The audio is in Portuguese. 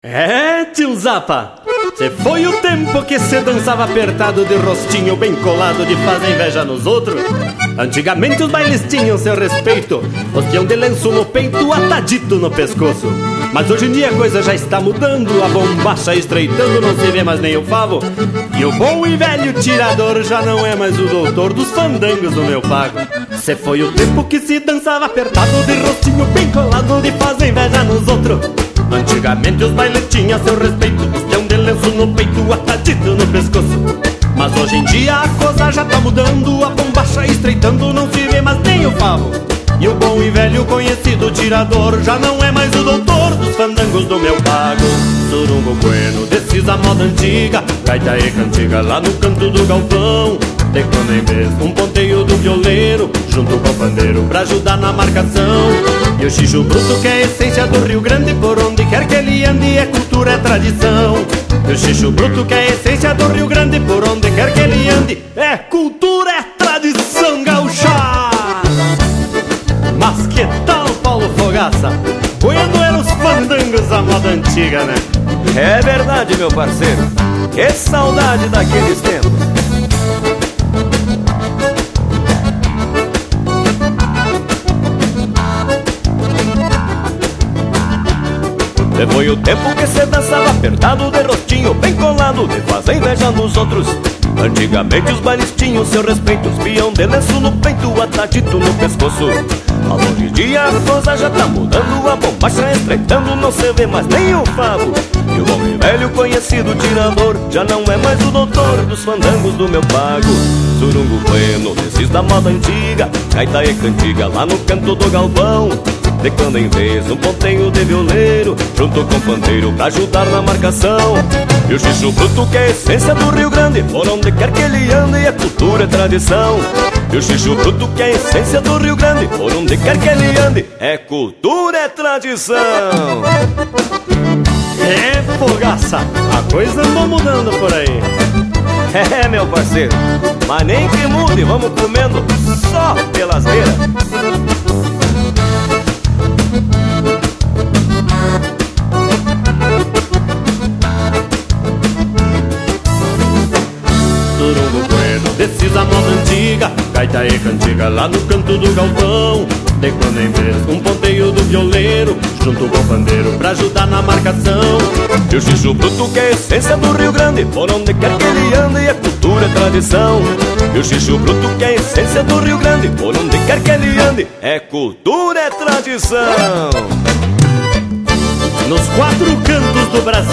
É, tio Zapa, cê foi o tempo que cê dançava apertado de rostinho bem colado de fazer inveja nos outros. Antigamente os bailes tinham seu respeito, os peão de lenço no peito, atadito no pescoço. Mas hoje em dia a coisa já está mudando, a bombacha estreitando, não se vê mais nem o favo. E o bom e velho tirador já não é mais o doutor dos fandangos do meu pago. Cê foi o tempo que se dançava apertado de rostinho bem colado de fazer inveja nos outros. Antigamente os bailes tinham seu respeito, os peão de lenço no peito, atadito no pescoço. Mas hoje em dia a coisa já tá mudando, a bombacha estreitando, não se vê mais nem o favo. E o bom e velho conhecido tirador já não é mais o doutor dos fandangos do meu pago. Surungo bueno, desses a moda antiga, gaita e cantiga lá no canto do galpão. De quando em vez um ponteio do violeiro, junto com o pandeiro pra ajudar na marcação. E o xixo bruto que é a essência do Rio Grande, por onde quer que ele ande é cultura, é tradição. E o xixo bruto que é a essência do Rio Grande, por onde quer que ele ande é cultura, é tradição gaúcha. Mas que tal, Paulo Fogaça? Bueno eram os fandangos da moda antiga, né? É verdade, meu parceiro. Que saudade daqueles tempos. Foi o tempo que cê dançava apertado de rostinho bem colado de fazer inveja nos outros. Antigamente os bailes tinham seu respeito, os peão de lenço no peito, atadito no pescoço. Mas hoje em dia a coisa já tá mudando, a bombacha estreitando, não se vê mais nem o favo. E o bom e velho conhecido tirador já não é mais o doutor dos fandangos do meu pago. Surungo bueno, desses da moda antiga, gaita e cantiga lá no canto do galpão. De quando em vez um ponteio de violeiro, junto com o pandeiro pra ajudar na marcação. E o xixo bruto que é a essência do Rio Grande, por onde quer que ele ande é cultura, é tradição. E o xixo bruto que é a essência do Rio Grande, por onde quer que ele ande é cultura, é tradição. É, Fogaça, a coisa andou mudando por aí. É, meu parceiro, mas nem que mude, vamos comendo só pelas beiras. Surungo bueno, desses a moda antiga, gaita e cantiga lá no canto do galpão. De quando em vez um ponteio do violeiro, junto com o pandeiro pra ajudar na marcação. E o xixo bruto que é a essência do Rio Grande, por onde quer que ele ande é cultura, é tradição. E o xixo bruto que é a essência do Rio Grande, por onde quer que ele ande é cultura, é tradição. Nos quatro cantos do Brasil